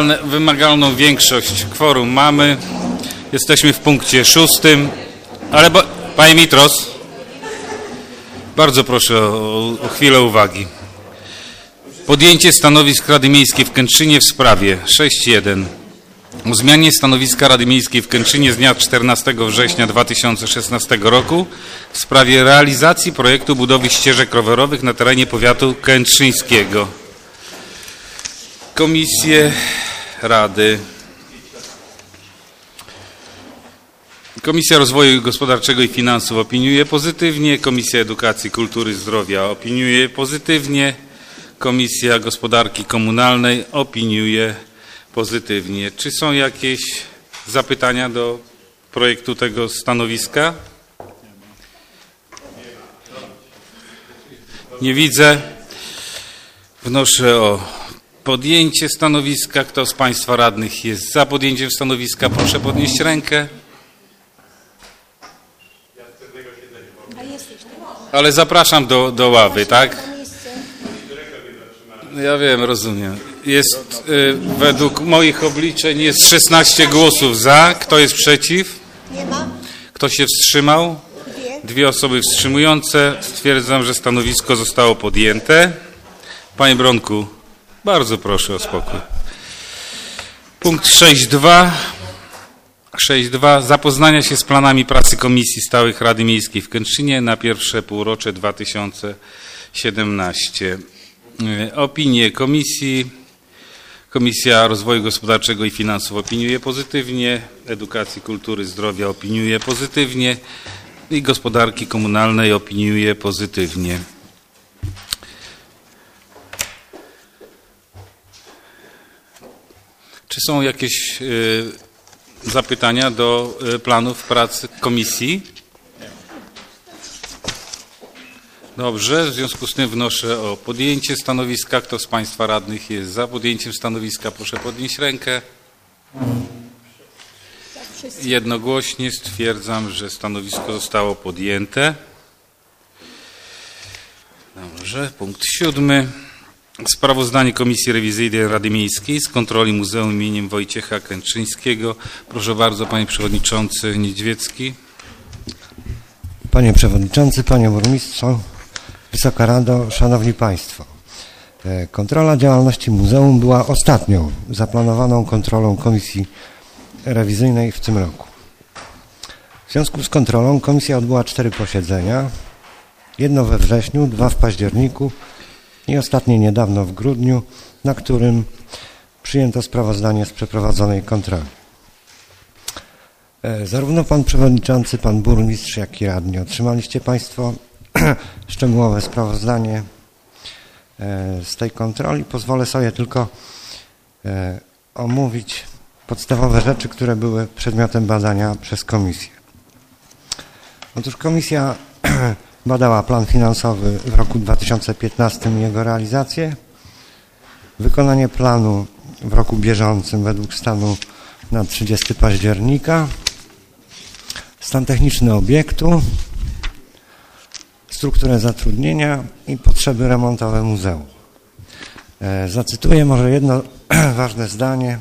wymagalną większość. Kworum mamy. Jesteśmy w punkcie 6. Ale panie Mitros, bardzo proszę o chwilę uwagi. Podjęcie stanowisk Rady Miejskiej w Kętrzynie w sprawie 6.1. O zmianie stanowiska Rady Miejskiej w Kętrzynie z dnia 14 września 2016 roku w sprawie realizacji projektu budowy ścieżek rowerowych na terenie powiatu kętrzyńskiego. Komisje Rady. Komisja Rozwoju Gospodarczego i Finansów opiniuje pozytywnie. Komisja Edukacji, Kultury i Zdrowia opiniuje pozytywnie. Komisja Gospodarki Komunalnej opiniuje pozytywnie. Czy są jakieś zapytania do projektu tego stanowiska? Nie widzę. Wnoszę o podjęcie stanowiska. Kto z Państwa radnych jest za podjęciem stanowiska? Proszę podnieść rękę. Ale zapraszam do ławy, tak? Ja wiem, rozumiem. Jest, według moich obliczeń jest 16 głosów za. Kto jest przeciw? Nie ma. Kto się wstrzymał? Dwie osoby wstrzymujące. Stwierdzam, że stanowisko zostało podjęte. Panie Bronku, bardzo proszę o spokój. Punkt 6.2. 6.2. Zapoznania się z planami pracy Komisji Stałych Rady Miejskiej w Kętrzynie na pierwsze półrocze 2017. Opinie komisji. Komisja Rozwoju Gospodarczego i Finansów opiniuje pozytywnie. Edukacji, Kultury, Zdrowia opiniuje pozytywnie. I Gospodarki Komunalnej opiniuje pozytywnie. Czy są jakieś zapytania do planów pracy komisji? Dobrze, w związku z tym wnoszę o podjęcie stanowiska. Kto z Państwa radnych jest za podjęciem stanowiska? Proszę podnieść rękę. Jednogłośnie stwierdzam, że stanowisko zostało podjęte. Dobrze, punkt 7. Sprawozdanie Komisji Rewizyjnej Rady Miejskiej z kontroli Muzeum im. Wojciecha Kętrzyńskiego. Proszę bardzo, Panie Przewodniczący Niedźwiecki. Panie Przewodniczący, Panie Burmistrzu, Wysoka Rado, Szanowni Państwo. Kontrola działalności muzeum była ostatnią zaplanowaną kontrolą Komisji Rewizyjnej w tym roku. W związku z kontrolą komisja odbyła 4 posiedzenia. Jedno we wrześniu, 2 w październiku i ostatnie niedawno w grudniu, na którym przyjęto sprawozdanie z przeprowadzonej kontroli. Zarówno Pan Przewodniczący, Pan Burmistrz, jak i radni otrzymaliście Państwo szczegółowe sprawozdanie z tej kontroli. Pozwolę sobie tylko omówić podstawowe rzeczy, które były przedmiotem badania przez komisję. Otóż komisja badała plan finansowy w roku 2015 i jego realizację, wykonanie planu w roku bieżącym według stanu na 30 października, stan techniczny obiektu, strukturę zatrudnienia i potrzeby remontowe muzeum. Zacytuję może jedno ważne zdanie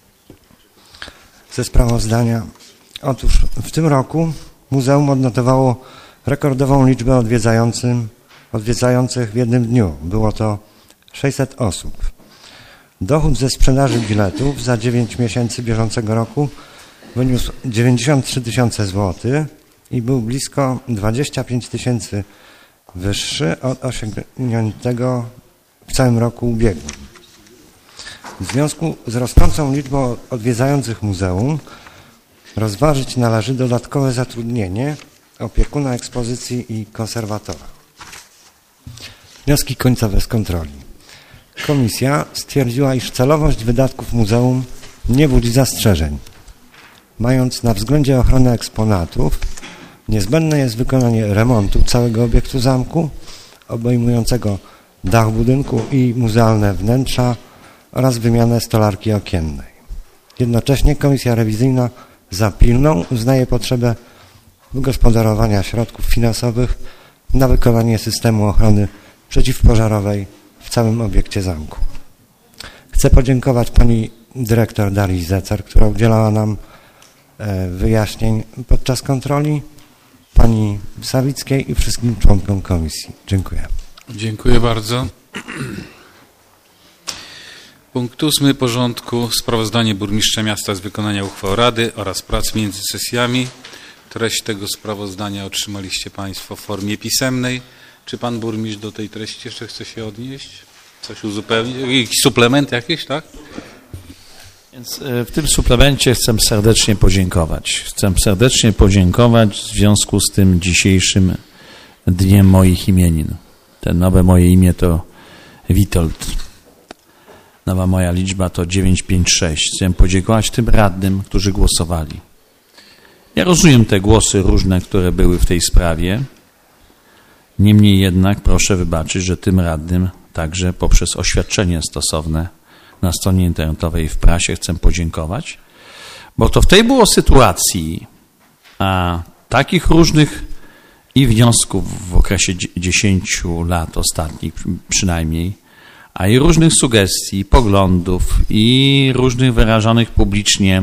ze sprawozdania. Otóż w tym roku muzeum odnotowało rekordową liczbę odwiedzających w jednym dniu. Było to 600 osób. Dochód ze sprzedaży biletów za 9 miesięcy bieżącego roku wyniósł 93 tysiące złotych i był blisko 25 tysięcy wyższy od osiągniętego w całym roku ubiegłym. W związku z rosnącą liczbą odwiedzających muzeum rozważyć należy dodatkowe zatrudnienie opiekuna ekspozycji i konserwatora. Wnioski końcowe z kontroli. Komisja stwierdziła, iż celowość wydatków muzeum nie budzi zastrzeżeń. Mając na względzie ochronę eksponatów, niezbędne jest wykonanie remontu całego obiektu zamku, obejmującego dach budynku i muzealne wnętrza oraz wymianę stolarki okiennej. Jednocześnie Komisja Rewizyjna za pilną uznaje potrzebę wygospodarowania środków finansowych na wykonanie systemu ochrony przeciwpożarowej w całym obiekcie zamku. Chcę podziękować Pani dyrektor Darii Zecar, która udzielała nam wyjaśnień podczas kontroli, pani Sawickiej i wszystkim członkom komisji. Dziękuję. Dziękuję bardzo. Punkt 8 porządku. Sprawozdanie burmistrza miasta z wykonania uchwał Rady oraz prac między sesjami. Treść tego sprawozdania otrzymaliście Państwo w formie pisemnej. Czy Pan burmistrz do tej treści jeszcze chce się odnieść? Coś uzupełnić? Jakiś suplement jakiś, tak? Więc w tym suplemencie chcę serdecznie podziękować. Chcę serdecznie podziękować w związku z tym dzisiejszym dniem moich imienin. Te nowe moje imię to Witold. Nowa moja liczba to 956. Chcę podziękować tym radnym, którzy głosowali. Ja rozumiem te głosy różne, które były w tej sprawie. Niemniej jednak proszę wybaczyć, że tym radnym także poprzez oświadczenie stosowne na stronie internetowej i w prasie chcę podziękować, bo to w tej było sytuacji, a takich różnych i wniosków w okresie 10 lat ostatnich przynajmniej, a i różnych sugestii, poglądów i różnych wyrażonych publicznie,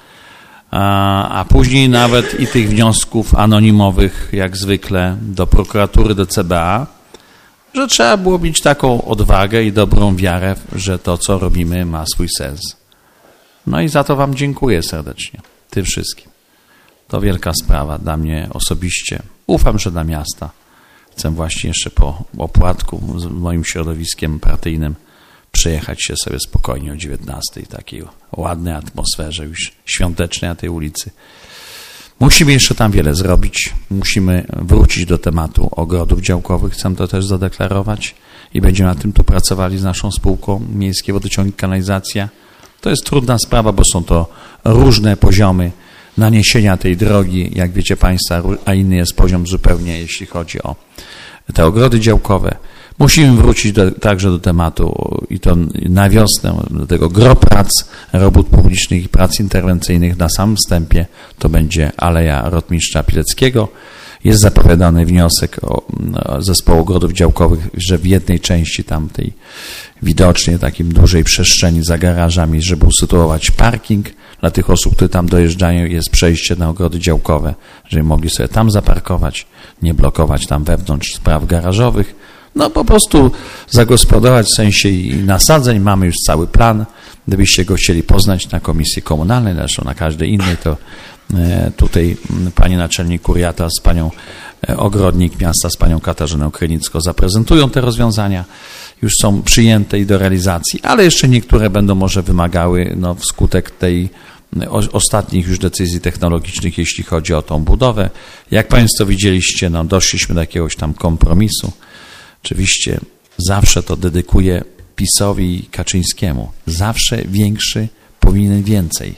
a później nawet i tych wniosków anonimowych, jak zwykle, do prokuratury, do CBA, że trzeba było mieć taką odwagę i dobrą wiarę, że to, co robimy, ma swój sens. No i za to Wam dziękuję serdecznie, tym wszystkim. To wielka sprawa dla mnie osobiście. Ufam, że dla miasta. Chcę właśnie jeszcze po opłatku z moim środowiskiem partyjnym przejechać się sobie spokojnie o 19:00, takiej ładnej atmosferze już świątecznej na tej ulicy. Musimy jeszcze tam wiele zrobić. Musimy wrócić do tematu ogrodów działkowych. Chcę to też zadeklarować i będziemy nad tym tu pracowali z naszą spółką Miejskie Wodociągi i Kanalizacja. To jest trudna sprawa, bo są to różne poziomy naniesienia tej drogi, jak wiecie Państwo, a inny jest poziom zupełnie, jeśli chodzi o te ogrody działkowe. Musimy wrócić także do tematu i to na wiosnę, do tego gro prac, robót publicznych i prac interwencyjnych. Na samym wstępie to będzie Aleja Rotmistrza Pileckiego. Jest zapowiadany wniosek zespołu ogrodów działkowych, że w jednej części tamtej widocznie takim dużej przestrzeni za garażami, żeby usytuować parking dla tych osób, które tam dojeżdżają, jest przejście na ogrody działkowe, żeby mogli sobie tam zaparkować, nie blokować tam wewnątrz spraw garażowych. No po prostu zagospodarować w sensie i nasadzeń. Mamy już cały plan. Gdybyście go chcieli poznać na komisji komunalnej, zresztą na każdej innej, to tutaj pani naczelnik kuriata z panią ogrodnik miasta, z panią Katarzyną Krynicką zaprezentują te rozwiązania. Już są przyjęte i do realizacji, ale jeszcze niektóre będą może wymagały wskutek tej ostatnich już decyzji technologicznych, jeśli chodzi o tą budowę. Jak Państwo widzieliście, doszliśmy do jakiegoś tam kompromisu. Oczywiście zawsze to dedykuję PiS-owi i Kaczyńskiemu. Zawsze większy powinien więcej.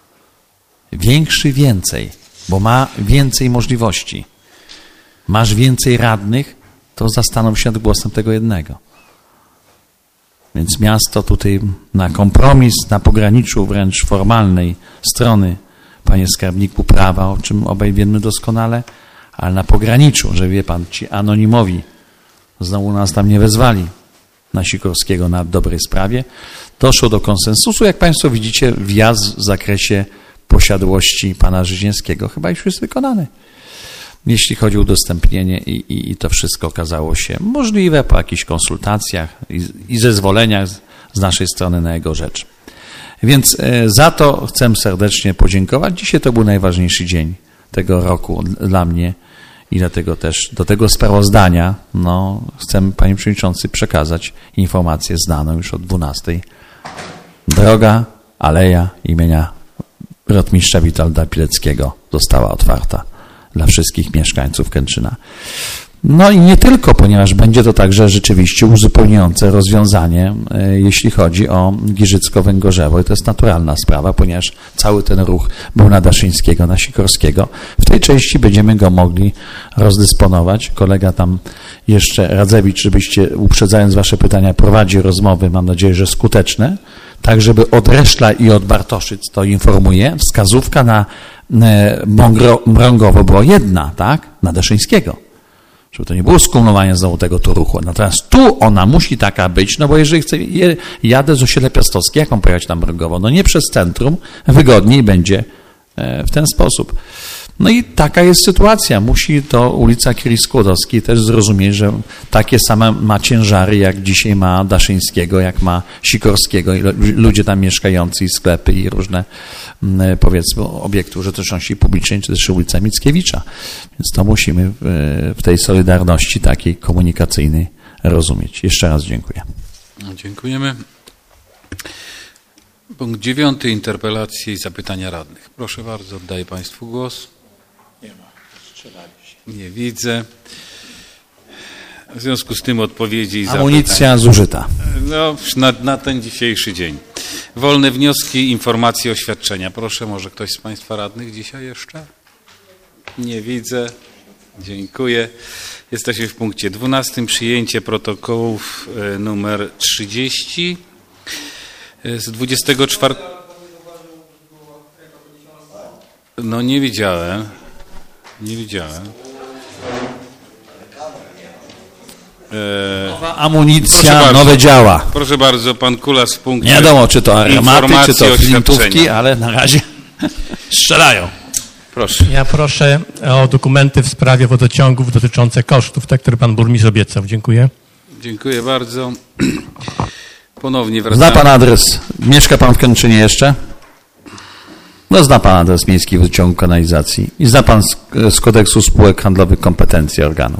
Większy więcej, bo ma więcej możliwości. Masz więcej radnych, to zastanów się nad głosem tego jednego. Więc miasto tutaj na kompromis, na pograniczu wręcz formalnej strony, panie skarbniku, prawa, o czym obaj wiemy doskonale, ale na pograniczu, że wie pan, ci anonimowi znowu nas tam nie wezwali na Sikorskiego na dobrej sprawie, doszło do konsensusu. Jak Państwo widzicie, wjazd w zakresie posiadłości pana Żyzińskiego chyba już jest wykonany. Jeśli chodzi o udostępnienie i to wszystko okazało się możliwe po jakichś konsultacjach i zezwoleniach z naszej strony na jego rzecz. Więc za to chcę serdecznie podziękować. Dzisiaj to był najważniejszy dzień tego roku dla mnie i dlatego też do tego sprawozdania chcę, panie przewodniczący, przekazać informację znaną już o 12:00. Droga aleja imienia rotmistrza Witolda Pileckiego została otwarta dla wszystkich mieszkańców Kętrzyna. No i nie tylko, ponieważ będzie to także rzeczywiście uzupełniające rozwiązanie, jeśli chodzi o Giżycko-Węgorzewo. I to jest naturalna sprawa, ponieważ cały ten ruch był na Daszyńskiego, na Sikorskiego. W tej części będziemy go mogli rozdysponować. Kolega tam jeszcze, Radzewicz, żebyście, uprzedzając wasze pytania, prowadzi rozmowy, mam nadzieję, że skuteczne, tak żeby od Reszla i od Bartoszyc, to informuję, wskazówka na Mrągowo była jedna, tak? Na Daszyńskiego. żeby to nie było skumulowanie znowu tego ruchu. Natomiast tu ona musi taka być, no bo jeżeli chcę, jadę z osiedla Piastowskie, jak mam pojechać tam drogowo? No nie przez centrum, wygodniej będzie w ten sposób. No i taka jest sytuacja. Musi to ulica Curie Skłodowskiej też zrozumieć, że takie same ma ciężary, jak dzisiaj ma Daszyńskiego, jak ma Sikorskiego i ludzie tam mieszkający i sklepy i różne, powiedzmy, obiekty użyteczności publicznej, czy też ulica Mickiewicza. Więc to musimy w tej solidarności takiej komunikacyjnej rozumieć. Jeszcze raz dziękuję. Dziękujemy. Punkt 9. Interpelacje i zapytania radnych. Proszę bardzo, oddaję Państwu głos. Nie ma, strzelali się. Nie widzę. W związku z tym odpowiedzi i amunicja zapytań. zużyta. No, na ten dzisiejszy dzień. Wolne wnioski, informacje, oświadczenia. Proszę, może ktoś z Państwa radnych dzisiaj jeszcze? Nie widzę. Dziękuję. Jesteśmy w punkcie 12. Przyjęcie protokołów numer 30 z 24. No nie widziałem. Nowa amunicja, nowe działa. Proszę bardzo, pan Kulas w punkcie. Nie wiadomo, czy to armaty, czy to flintówki, oświadczenia. ale na razie strzelają. Proszę. Ja proszę o dokumenty w sprawie wodociągów dotyczące kosztów, te, które pan burmistrz obiecał. Dziękuję. Dziękuję bardzo. Ponownie wracamy. Zna pan adres? Mieszka pan w Kętrzynie jeszcze? No zna pan adres Miejski Wyciągu Kanalizacji i zna pan z kodeksu spółek handlowych kompetencji organów.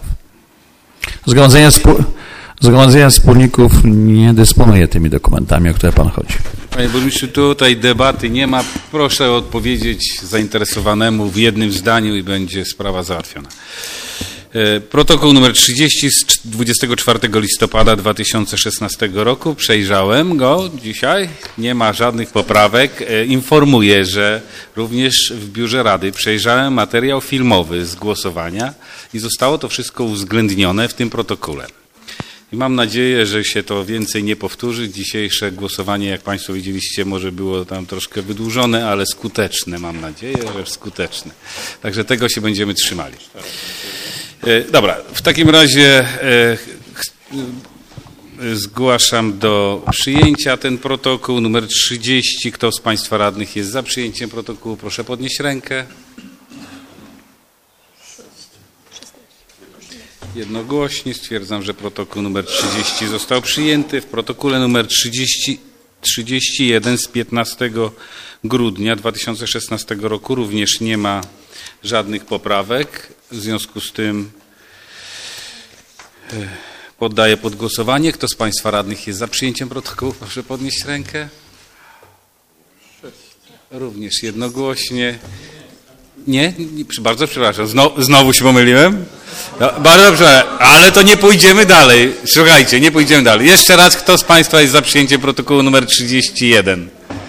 Zgromadzenie Wspólników nie dysponuje tymi dokumentami, o które pan chodzi. Panie burmistrzu, tutaj debaty nie ma. Proszę odpowiedzieć zainteresowanemu w jednym zdaniu i będzie sprawa załatwiona. Protokół nr 30 z 24 listopada 2016 roku. Przejrzałem go dzisiaj. Nie ma żadnych poprawek. Informuję, że również w Biurze Rady przejrzałem materiał filmowy z głosowania i zostało to wszystko uwzględnione w tym protokole. I mam nadzieję, że się to więcej nie powtórzy. Dzisiejsze głosowanie, jak Państwo widzieliście, może było tam troszkę wydłużone, ale skuteczne. Mam nadzieję, że skuteczne. Także tego się będziemy trzymali. Dobra, w takim razie zgłaszam do przyjęcia ten protokół numer 30. Kto z Państwa radnych jest za przyjęciem protokołu? Proszę podnieść rękę. Jednogłośnie stwierdzam, że protokół numer 30 został przyjęty. W protokole numer 31 z 15 grudnia 2016 roku również nie ma żadnych poprawek. W związku z tym poddaję pod głosowanie. Kto z Państwa radnych jest za przyjęciem protokołu? Proszę podnieść rękę. Również jednogłośnie. Nie? Bardzo przepraszam. Znowu się pomyliłem? No, bardzo dobrze, ale to nie pójdziemy dalej. Słuchajcie, nie pójdziemy dalej. Jeszcze raz, kto z Państwa jest za przyjęciem protokołu numer 31?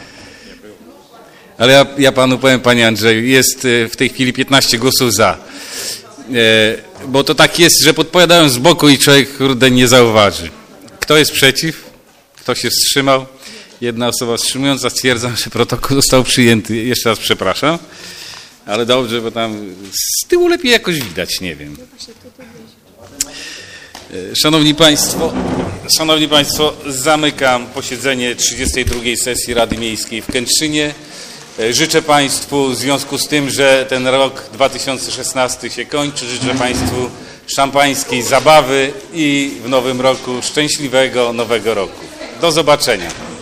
Ale ja Panu powiem, Panie Andrzeju, jest w tej chwili 15 głosów za. Bo to tak jest, że podpowiadają z boku i człowiek, kurde, nie zauważy. Kto jest przeciw? Kto się wstrzymał? Jedna osoba wstrzymująca. Stwierdzam, że protokół został przyjęty. Jeszcze raz przepraszam. Ale dobrze, bo tam z tyłu lepiej jakoś widać, nie wiem. Szanowni Państwo, zamykam posiedzenie 32. sesji Rady Miejskiej w Kętrzynie. Życzę Państwu, w związku z tym, że ten rok 2016 się kończy, życzę Państwu szampańskiej zabawy i w nowym roku szczęśliwego nowego roku. Do zobaczenia.